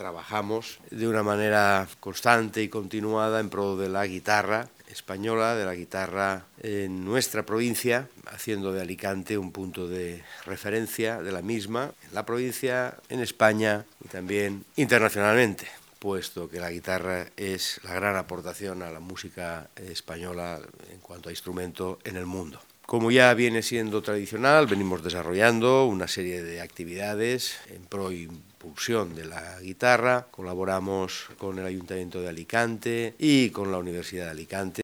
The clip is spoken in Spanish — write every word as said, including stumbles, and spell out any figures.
trabajamos de una manera constante y continuada en pro de la guitarra española, de la guitarra en nuestra provincia, haciendo de Alicante un punto de referencia de la misma en la provincia, en España y también internacionalmente, puesto que la guitarra es la gran aportación a la música española en cuanto a instrumento en el mundo. Como ya viene siendo tradicional, venimos desarrollando una serie de actividades en pro y impulsión de la guitarra. Colaboramos con el Ayuntamiento de Alicante y con la Universidad de Alicante